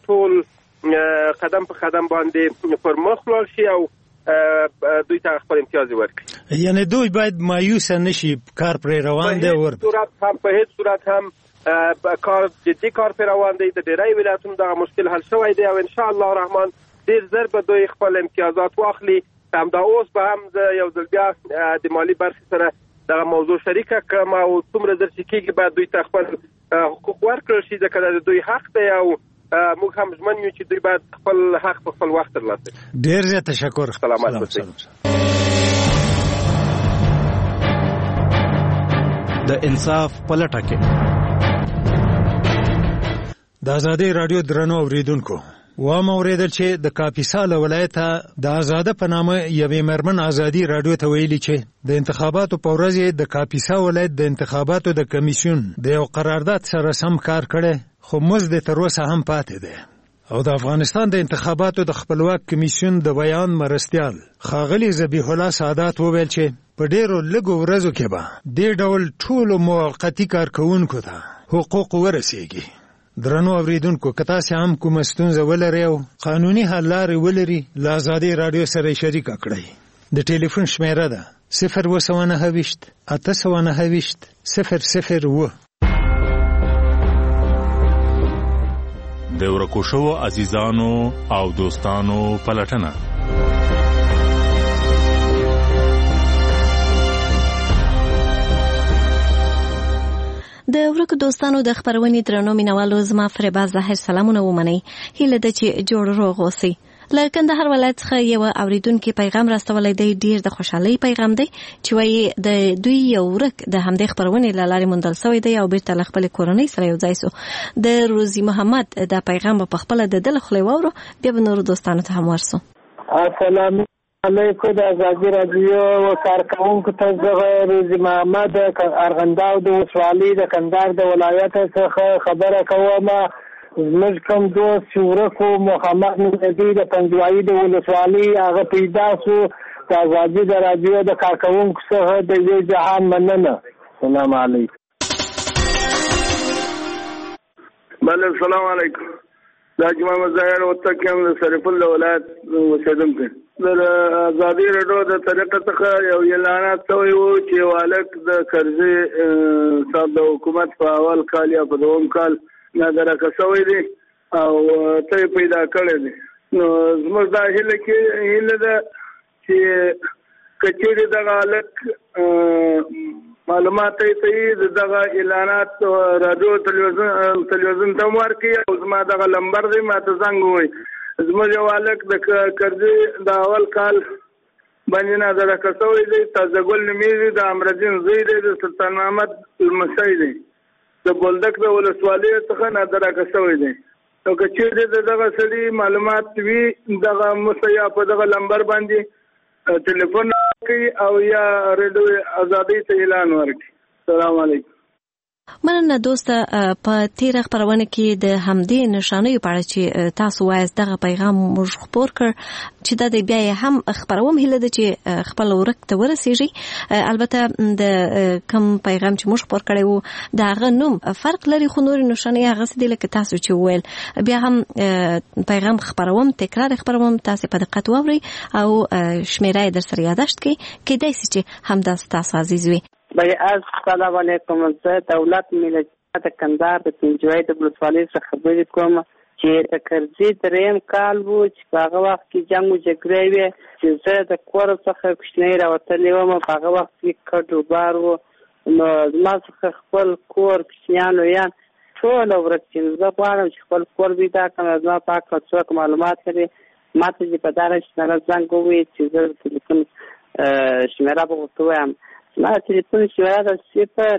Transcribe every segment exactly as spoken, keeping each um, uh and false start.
ټول قدم په قدم باندې پر مخ لاړ شي او دوی ته خپل امتیاز ورکړي. یعنی دوی باید مایوس نشي، کار پر روان دی ور صورت هم په هیڅ صورت هم کار جدي کار پر روان دی. د ډیری ولایتونو دغه مشکل حل شوی دی او ان شاء الله الرحمن ډیر زر به دوی خپل امتیازات واخلي. همدا اوس به هم د یو ځل بیا د مالی برخې سره دغه موضوع شریکه کړم او څومره زر چې کېږي باید دوی ته خپل حقوق ورکړل شي، ځکه د دوی حق دی او موږ هم ژمن یو چې دوی باید خپل حق په خپل وخت ترلاسه کړي. ډېر زیات تشکر. سلامت اوسئ. د انصاف په لټه کې د ازادي رادیو درنو اوریدونکو و ما اوریدل چې د کاپیسا له ولایته د آزاده په نامه یوې مرمن ازادي رادیو ته ویلي چې د انتخاباتو په ورځ د کاپیسا ولایت د انتخاباتو د کمیسیون د یو قرارداد سره سم کار کړي، خو مزد تر اوسه هم پاتې دی. او د افغانستان د انتخاباتو د خپلواک کمیسیون د بیان مرستیال ښاغلي ذبیح الله سعادت وویل چې په ډیرو لږو ورځو کې به دې ډول ټولو موقتي کارکوونکو ته حقوق ورسیږي. درنو اوریدونکو، که تاسو هم کومه ستونزه ولرئ او قانوني حل لارې ولرئ، له ازادي رادیو سره شریکه کړئ. د ټلیفون شمیره ده صفر اوه سوه نهه ویشت اته سوه نهه ویشت صفر صفر اوه. د ورکو شوو عزیزانو او دوستانو پلټنه. د ورکو دوستانو د خبرونې درنو مینوالو، زما فریبا ظاهر سلامونه ومنئ. هیله ده چې جوړ روغ اوسئ. له کندهار ولایت څخه یو اوریدونکي پیغام راستولی دی، ډیر د خوشحالۍ پیغام دی چې وایي د دوی یو ورک د همدې خبرونې له لارې موندل شوی دی او بیرته له خپلې کورنۍ سره یو ځای سو. د روزي محمد دا پیغام په خپله د ده له خولې واورو، بیا به نورو دوستانو ته هم ورسو. السلام علیکم. د ازادي رادیو کارکوونکو ته زه روزي محمد ارغنداو د ولسوالۍ د کندهار د ولایت څخه خبره کوم. زموږ کوم دوست چې ورکو محمد نبی د پنجوایي د ولسوالۍ هغه پیدا سو. د ازادي د رادیو د کارکوونکو څخه د یو جهان مننه. السلام علیکم. بله السلام علیکم. دا جمعه ظاهر وتکم د سرپل ولایت اوسیدونکی. د ازادي رادیو د طریقه څخه یو اعلانات شوی و چې والک د قرضې صاحب د حکومت په اول کال یا په دوم کال نادرکه شوی دی او ته پیدا کړی دی. نو زموږ دا هیله کې هیله ده چې کچېرې دغه هلک معلومات یې صحیح دغه اعلانات رادیو تلویزیون تلویزیون ته ورکړي او زما دغه لمبر دی ما ته زنګ ووایي. زموږ یو هلک د قرضې د اول کال باندې نادرکه شوی دی. تازه ګل نومېږي، د امردین زوی دی، د سلطان محمد لمسی دی، د بولدک د ولسوالۍ څخه نادرکه شوی دی. نو که چېرې د دغه سړي معلومات وي دغه مسیا په دغه لمبر باندې ټلیفون کوي او یا ریډیو ازادۍ ته اعلان ورکړي. السلام علیکم. مننه دوسته. په تیره خبرونه کې د همدې نشانیو په اړه چې تاسو وایاست دغه پیغام موږ خپور کړ چې دا د بیا هم خبروم. هیله ده چې خپل ورک ته ورسیږي. البته د کوم پیغام چې موږ خپور کړی وو د هغه نوم فرق لري، خو نورې نشانې هغسې دي لکه تاسو چې وویل. بیا هم پیغام خپروم، تکرار خپروم، تاسو په دقت واورئ او شمیره یې در سره یاداشت کړئ. کیدای شي چې همداسې تاسو عزیز وي. بھائی السلام علیکم. زه دولت ملت د کندهار د پنجوایي د ولسوالۍ څخه خبرې کوم چې د قرضې دریم کال و چې په هغه وخت کې جنګ و جګړې وې چې زه د کور څخه کوچنی راوتلی وم. په هغه وخت کې کډ وبار و، نو زما څخه خپل کور کوچنیان لویان ټوله ورک شي. زه غواړم چې خپل کور پیدا کړم. زما په هکله څوک معلومات لري ما ته چې په دغه شمېره زنګ ووایي چې زه د تلیفون شمېره به ورته ووایم. زما د تلیفون شمېره ده صفر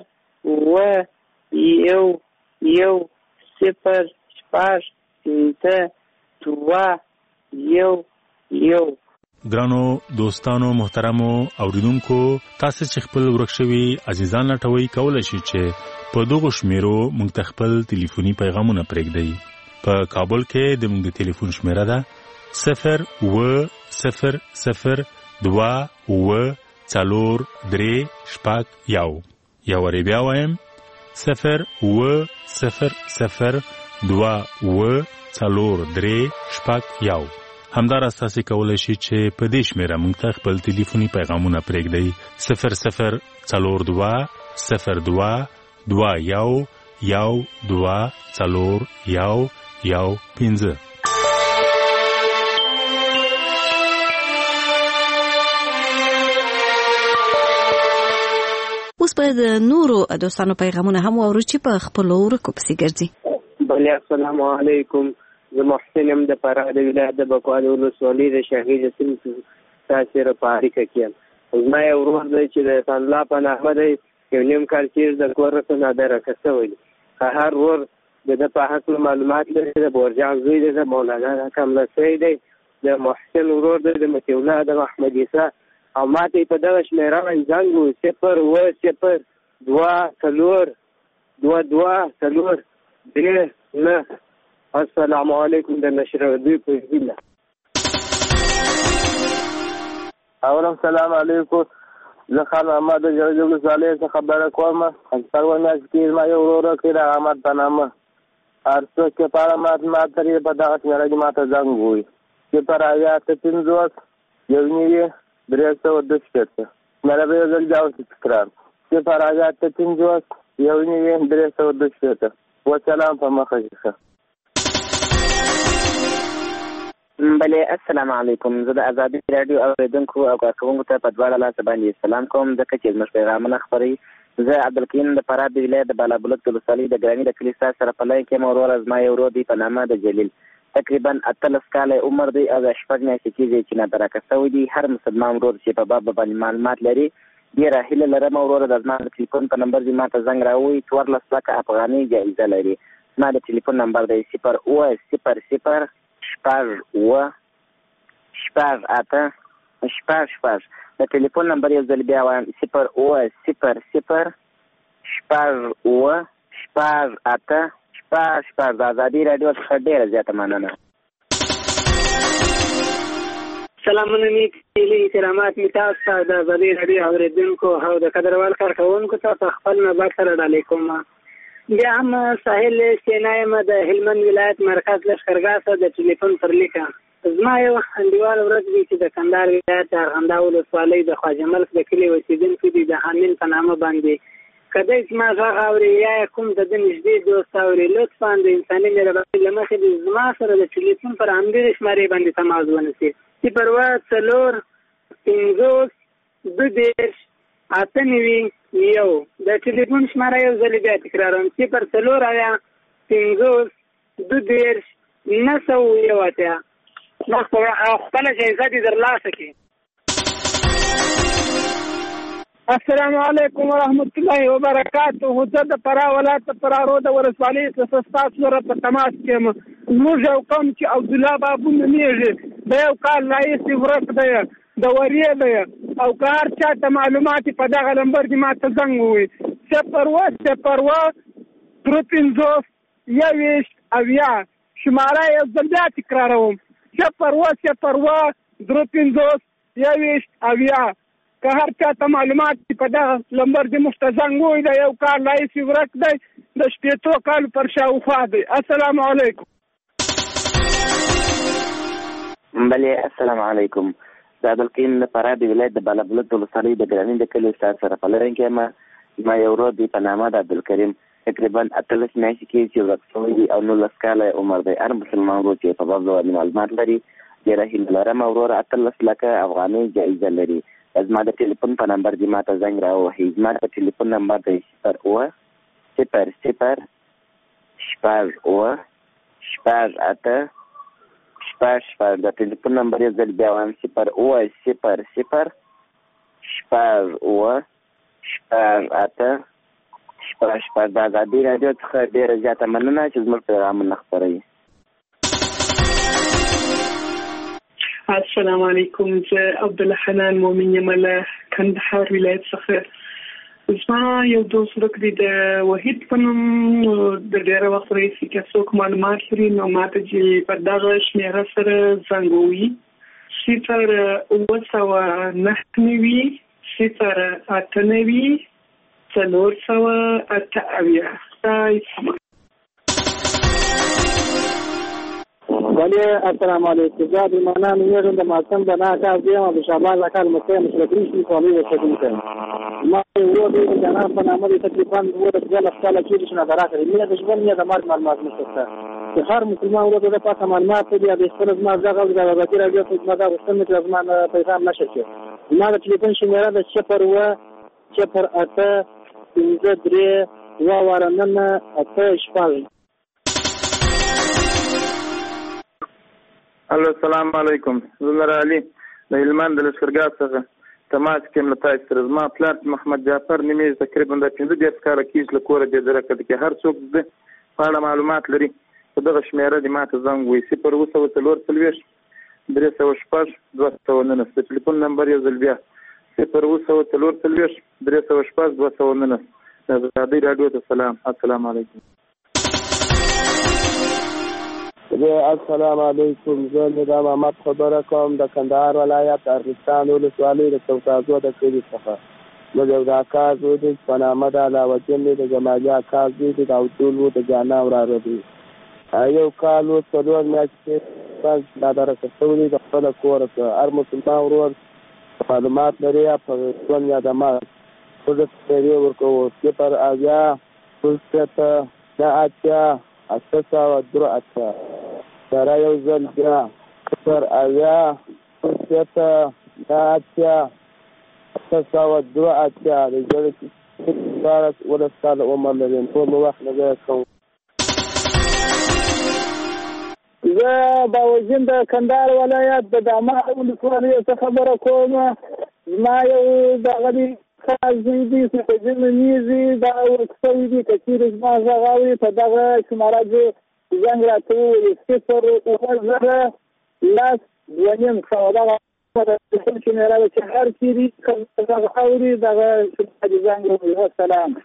اوه یو یو صفر شپږ پنځه دوه یو یو. ګرانو دوستانو محترمو اوریدونکو، تاسو چې خپل ورک شوي عزیزان لټوي کولای شئ چې په دغه شمیرو موږ ته خپل ټلیفوني پیغامونه پرېږدئ. په کابل کې د موږ د ټلیفون شمیره ده صفر اوه صفر صفر دوه اوه څلور درې شپږ یو. یو وارې بیا وایم صفر اوه صفر صفر دوه اوه څلور درې شپږ یو. همداراز تاسې کولی شئ چې په دې شمېره موږ ته خپل ټلیفوني پیغامونه پرېږدئ. صفر صفر څلور دوه صفر دوه دوه یو یو دوه څلور یو یو پنځه. اوس به د نورو دوستانو پیغامونه هم واورو چې په خپلو ورکو پسې ګرځي. بله السلام علیکم. زه محسن یم د فراه د ولایت د بکوال ولسوالۍ د شهید سیمې تاثیر په اړیکه کې یم. زما یو ورور دی چې د الله په نامه دی، یو نیم کال تېر د کور څخه نادرکه شوی دی. هر ورور د ده په هکله معلومات لري. د بورجان زوی دی، د مولانا کملسی دی، د محسن ورور دی، د مطیع الله، د محمد عیسی. او ما ته په دغه شمېره باندې زنګ و صفر اوه صفر دوه څلور دوه دوه څلور درې نه. السلام علیکم د نشر دوی په هیله. اولم سلام علیکم. زه خان محمد د جوړ ولسوالۍ څخه خبره کوم. پرون میاشت کې ما یو ورور کړی د احمد په نامه هر څوک چې په اړه معلومات لري په دغه شمېره کې ما ته زنګ ووایي. صفر اویا اته پنځوس یو نوي درې سوه دوه شپېته. شمېره به یو ځل بیا ورته تکرار. صفر اویا اته پنځوس یو نوي درې سوه دوه شپېته. وسلام په مخه شه. بله السلام علیکم. زه د ازادي راډیو اورېدونکو او کارکوونکو ته په دواړه لاسه باندې سلام کوم، ځکه چې زموږ پیغامونه خپروي. زه عبدالکریم د فراه د ولایت د بالابلوک ولسوالۍ د ګراني د کلي ستاسو سره په لاین کې یم. وروره زما یو ورور دی په نامه د جلیل، تقریبا اتلس کاله عمر دی او د شپږ میاشتې کېږي چې نادرکه شوی دی. هر مسلمان ورور چې په باب باندې معلومات لري ډېره هیله لرم وروره د زما د ټلیفون په نمبر دې ما ته زنګ راووایي. څوارلس لکه افغانۍ جایزه لري. زما د ټلیفون نمبر دی صفر اوه صفر صفر شپږ اوه شپږ اته شپږ شپږ. د ټلیفون نمبر یو ځل بیا وایم صفر اوه صفر صفر شپږ اوه شپږ اته شپږ شپږ. د ازادي راډیو څخه ډېره زیاته مننه. سلامونه مې کېلي کرامات مې تاسو ته د ازادي راډیو اورېدونکو او د قدروال کارکوونکو ته په خپل نظر سره ډالۍ کوم. بیا هم ساحل سینا یم د هلمند ولایت مرکز لښکرګاه څخه د ټلیفون پر لیکه. زما یو انډیوال ورځ دی چې د کندهار ولایت د ارغنداو ولسوالۍ د خواجه ملک د کلي اوسېدونکی دی، د حامل په نامه باندې. که دی زما غږ اوري یا کوم د ده نږدې دوست اوري، لطفا د انساني مهربانۍ له مخې د زما سره د ټلیفون پر همدې شمارې باندې تماس ونیسي. صفر اوه څلور پنځوس دوه دېرش اته نوي یو. د ټلیفون شماره یو ځل بیا تکراروم صفر څلور اویا پنځوس دوه دېرش نهه سوه یو اتیا. خپله جایزه دې ترلاسه کړي. السلام علیکم ورحمت الله وبرکاته. زه د فراه ولایت د فراه رود ولسوالۍ څخه ستاسو سره په تماس کې یم. زموږ یو قوم چې عبدالله بابو نومېږي د یو کال راهیسې ورک دی، د ورې دی، او که هر چا ته معلومات په دغه نمبر کې ما ته زنګ ووایي صفر اوه صفر اوه درې پنځوس یوویشت اویا. شماره یو ځل بیا تکراروم صفر اوه صفر اوه درې پنځوس یوویشت اویا. که هر چا ته معلومات په دغه نمبر کې موږ ته زنګ ووایي د یو کال راهیسې ورک دی، د شپېتو کالو پر شاوخوا دی. السلام علیکم. بله السلام علیکم. د عبدالکریم د فراه د ولایت د بالابلوک ولسوالۍ د ګراني د کلي ستاسو سره په لاین کې یم. زما یو ورور دی په نامه د عبدالکریم، تقریبا اتلس میاشتې کېږي چې ورک شوی دی او نولس کاله عمر دی. هر مسلمان ورور چې په باب باندې معلومات لري ډېره هیله لرم وروره اتلس لکه افغانۍ جایزه لري. زما د ټلیفون په نمبر دې ما ته زنګ راووهي. زما د ټلیفون نمبر دی صفر اوه صفر صفر شپږ اوه شپږ اته شپږ شپږ. د ټلیفون نمبر یې ځل بیا وایم صفر اوه صفر صفر شپږ اوه شپږ اته شپږ شپږ. د ازادي راډیو څخه ډېره زیاته مننه چې زموږ پیغامونه خپروي. السلام علیکم. زه عبدالحنان مومن یم له کندهار ولایت څخه. زما یو دوست ورک دی د وحید په نوم. د ډېره وخت راهیسې که څوک معلومات لري نو ما ته چې په دغه شمېره سره زنګ ووهي صفر اوه سوه نهه نوي صفر اته نوي څلور سوه اته اویا. خدای سمه. بله السلام علیکم. زه د ایمانان میرم د ماسم د ناکار دیم او د شعبان اکال مسیح مشرقی شي خوالی وسیدون کنم. ما و د جناب په نامه د تقریبا و د ځل خپل کې چې نه دراخه مینه د ژوند یا د مرګ معلومات نشته. چې هر مسلمان ورته د پاسه معلومات دی د خپل ځما دغه د وزارت راډیو په ماده غوښتنه چې زما پیغام نشي کېږي. ما د ټلیفون شمیره د صفر و صفر اته پنځه درې و ورننه اته شپږ. الو السلام علیکم. زه علي د هلمند د لښکرګاه څخه تماس کوم له تاسو سره. زما پلار محمد جعفر نیمه تقریبا د پنځه دیرش کاله کېږي له کوره د درکه کې هر څوک د په اړه معلومات لري په دغه شمیره د ماته زنګ وایي صفر اووه سوه څلور څلوېښت درې سوه شپږ دوه سوه نولس. د ټلیفون نمبر یو ځل بیا صفر اووه سوه څلور څلوېښت درې سوه شپږ دوه سوه نولس. د ازادۍ راډیو ته سلام. السلام علیکم. السلام علیکم. زه نظام احمد خبره کوم د کندهار ولایت ارغستان ولسوالۍ د چوکازو د کلي څخه. زه د یو اکا زوی دی په نامه د علاوالدین دی، د جمالي اکا زوی دی، د عبدول و د جانا وراره دی. یو کال و څلور میاشتې دا درکه شوی دی د خپله کوره څخه. هر مسلمان ورور معلومات لري په ژوند یا د مرګ ټولې سپېرې ورکوو. صفر اویا شپږ شپېته نهه اتیا اته سوه درې اتیا. سره یو ځل بیا صفر اویا شپږ شپېته نهه اتیا اته سوه درې اتیا. د زړه شپاړس اوولس کاله عمر لري. ټول مو وخت نه ضایع کوم. زه باوجین د کندهار ولایت د داماد ولسوالۍ څخه خبره کوم. زما یو دغه دی خاص دی چې په ځینې نومیږي دا ورکسوي دي که چېرې زما غږ اوري په دغه شماره کې زنګ راته ووایي صفر اووه زره لس دوه نیم سوه. دغه د ټلیفون شمېره ده چې هر چېرې غږ اوري دغه شماره دې زنګ ووایي. والسلام.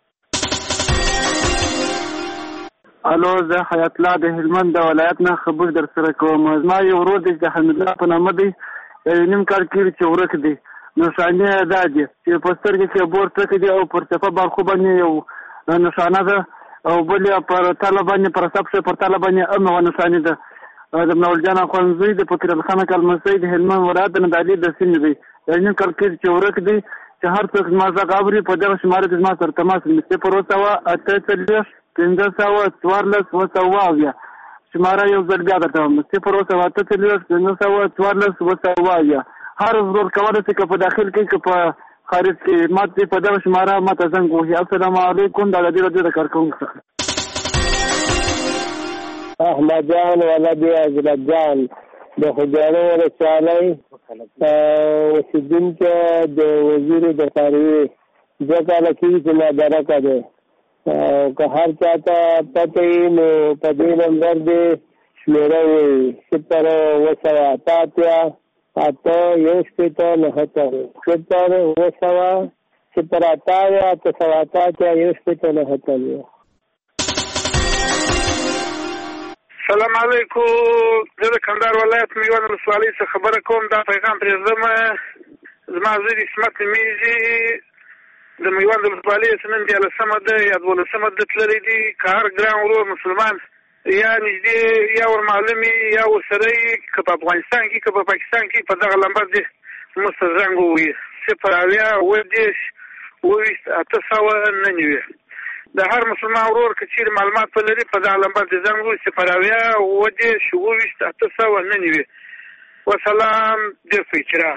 الو زه حیات الله د هلمند د ولایت نه خبر در سره کوم. زما یو ورور دی چې حمید الله په نامه دی، یو نیم کال کېږي چې ورک دی. نښانې یې دا دي چې په سترګې کې بور ټکي دي او پر چپه باړخو باندې یو نښانه ده او بل یې پر تله باندې پر سب شی پر تله باندې ام یوه نښانې ده. د منول جان اخوندزوی د فقیر الخان کلمسۍ د هلمند ولایت د ندالي د سیمې دی. یو نیم کال کېږي چې ورک دی. چې هر څوک زما غږ اوري په دغه شماره کې زما سره تماس وکړي. صفر اووه سوه اته څلوېښت پنځه سوه څوارلس اووه سوه اویا. شماره یو ځل بیا درته وایم صفر اووه سوه اته څلوېښت پنځه سوه څوارلس اووه سوه اویا. هر ورور کولی شي که په داخل کې که په خارج کې ما ته په دغه شماره ما ته زنګ ووهي. السلام علیکم. د ازادي راډیو د کارکوونکو څخه احمد جان ولدي حضرت جان د خوږیاڼو ولسوالۍ اوسېدونکی د وزیر د څاروي دوه کاله کېږي چې ما درکه دی. که هر چا ته پته وي نو په دې نمبر دې شمېره ووایي صفر اووه سوه اته اتیا اته یو شپېته نهه اتیا. صفر اووه سوه صفر اته اویا اته سوه اته اتیا یو شپېته نهه اتیا. سلام علیکم. زه د کندهار ولایت میوند ولسوالۍ څخه خبره کوم. دا پیغام پرېږدم. زما زوی د اسمت نومېږي. د میوند ولسوالۍ چې نن دیارلسمه ده یا دولسمه ده تللی دي. که هر ګران ورور مسلمان یا نږدې یا ورمعلوم یا ورسره یي که په افغانستان کې که په پاکستان کې په دغه لمبر دې موږ ته زنګ ووهي صفر اویا اووه دېرش اووه ویشت اته سوه نهه نوي. د هر مسلمان ورور که چېرې معلومات ولري په دغه لمبر دې زنګ ووهي صفر اویا اووه دېرش اووه ویشت اته سوه نهه نوي. وسلام. ډېر ښه اجرا.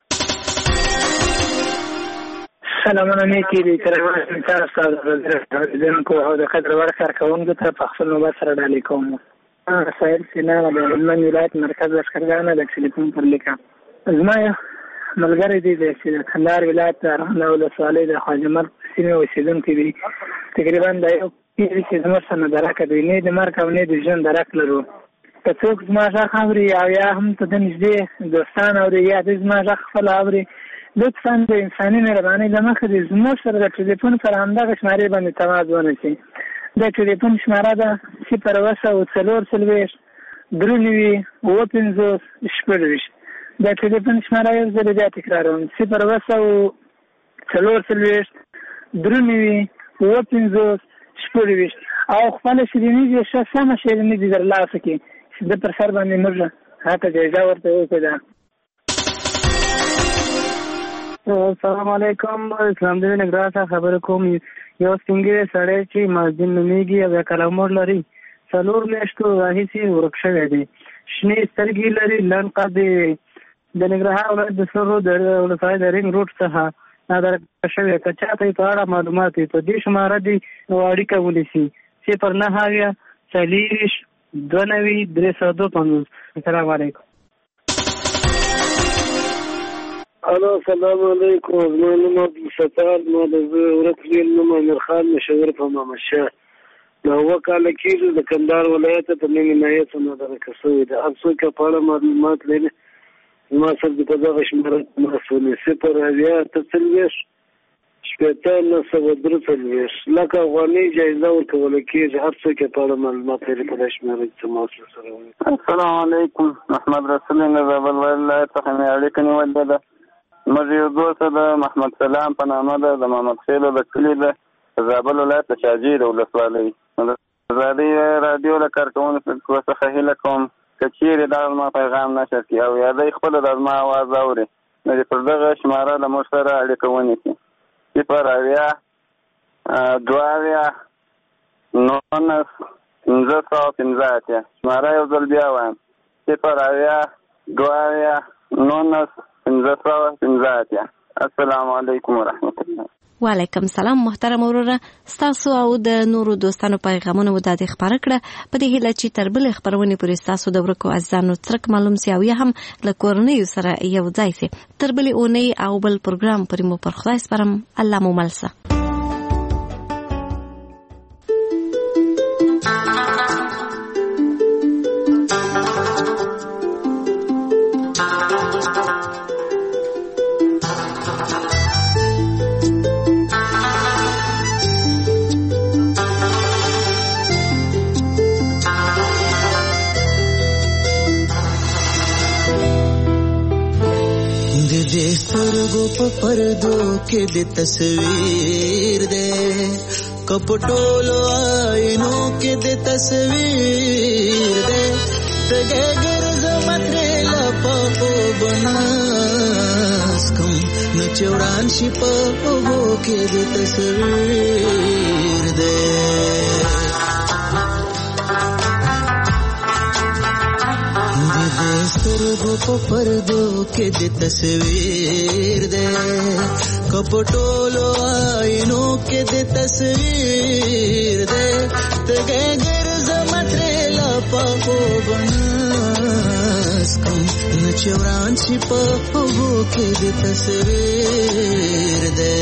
سلامونه نیکې دي تر تر ستاسو او د قدر وړ کارکوونکو ته په خپل نوبت سره ډالۍ کوم. سهیل سینا د هلمند ولایت مرکز لښکرګاه نه د ټلیفون پر لیکه. زما یو ملګری دی چې د کندهار ولایت د ارغنداب ولسوالۍ د خواجه مرګ سیمې اوسېدونکی دی. تقریبا دا یو کېږي چې زموږ سره نه درک دی، نه د مرګ او نه د ژوند درک لرو. که څوک زما غږ اوري او یا هم ته د نږدې دوستان اوري یا د زما غږ خپل اوري لطفا د انساني مهربانۍ له مخې د زموږ سره د ټلیفون پر همدغه شمارې باندې تماس ونیسي. د ټلیفون شماره ده صفر اووه سوه څلور څلوېښت درې نوي اووه پنځوس شپږ ویشت. د ټلیفون شماره یو ځل بیا تکراروم صفر اووه سوه څلور څلوېښت درې نوي اووه پنځوس شپږ ویشت. او خپله شیریني دې ښه سمه شیریني دې ترلاسه کړي. د پر سر باندې موږ هغه جایزه ورته وکړه. السلام علیکم. اسلام دې نګران څخه خبرې کوم. یو سپینګیری سړی چې مازدین نومیږي او کلامور لري څلور میاشتو راهیسې ورک شوی دی. شنې سترګې لري، لنډ قد دی. د ننګرهار ولایت د سرو د ولسوالۍ د رینګ روډ څخه نادرکه شوی. که چاته یې په اړه معلومات وي په دې شماره دي نو اړیکه ونیسي. صفر نهه اویا څلېرویشت دوه نوي درې سوه دوه پنځوس. السلام علیکم. الو السلام علیکم. زما نوم عبدالستار، ما د ورک ویل نوم امیر خان مشاور په محمد شاه. د اوه کاله کېږي د کندهار ولایت په نیمې ناحیې څخه مدرکه شوی دی. هر څوک په اړه معلومات لري زما سره د په دغه شمېره تماس ونیسي. صفر اویا اته څلوېښت شپېته نهه سوه درې څلوېښت لکه افغانۍ جایزه ورکولی کېږي. هر څوک په اړه معلومات لري په دې شمېره تماس سره ونیسي. السلام علیکم. محمد رسول د زابل ولایت څخه مې اړیکه نیولې ده. موږ یو دوست د محمد سلام په نامه ده، د محمد خیلو د کلي ده، د زابل ولایت د شاجوی د ولسوالۍ. د ازادۍ راډیو د کارکوونکو څخه هیله کوم که چیرې دا زما پیغام نشر کړي او یا دی خپله د زما اواز اوري نو د پر دغه شماره له موږ سره اړیکه ونیسي. صفر اویا دوه اویا نولس پنځه سوه پنځه اتیا. شماره یو ځل بیا وایم: صفر اویا دوه اویا نولس پنځه سوه پنځه اتیا. السلام علیکم ورحمت الله. وعلیکم سلام محترم وروره. ستاسو او د نورو دوستانو پیغامونه مو دادې خپاره کړه په دې هیله چې تر بلې خپرونې پورې ستاسو د ورکو عزیزانو څرک معلوم سي او یا هم له کورنیو سره یو ځای سي. تر بلې اونۍ او بل پروګرام پورې مو پر خدای سپارم. الله مو مل شه. سترګو په پردو کې د تصویر دې کپټولو آینو کې د تصویر دې تګه ګرځ متره لپو بناس کوم نو چوران شي په وګو کې د تصویر دې سترګو په پردو کې د تصویر دې کپټولو آینو کې د تصویر دې تګه ګرځ متره لپو بناس کوم نو چوران شي په وګو کې د تصویر دې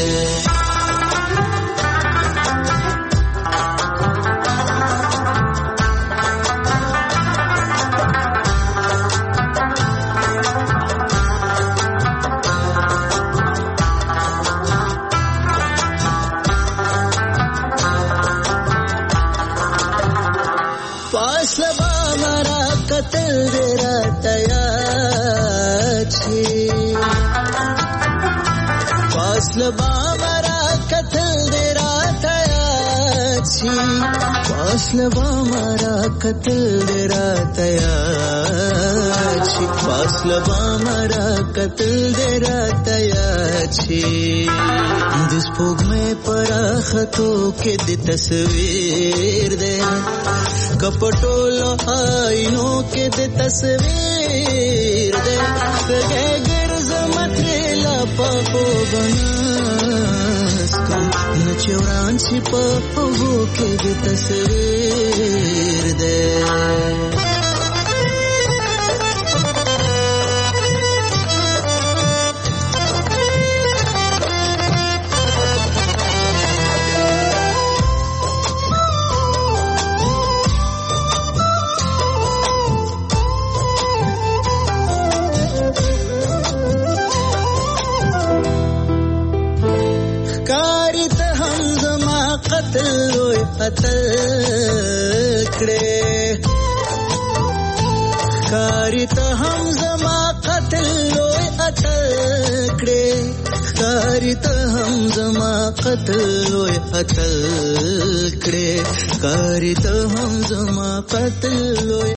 لبا مرا قتل دے رات آیا چھی پاس لبا مرا قتل دے رات آیا چھی پاس لبا مرا قتل دے رات آیا چھی دس پوگ میں پرا خطو کے دی تصویر دے کپٹولو آئینوں کے دی تصویر دے سگے گرز متریلا پاپو بناس کم نچوران سی پاپو کے دی تصویر دے قتل کړه کاری ته هم زما قتل لوی قتل کړه کاری ته هم زما قتل لوی قتل کړه کاری ته هم زما قتل لوی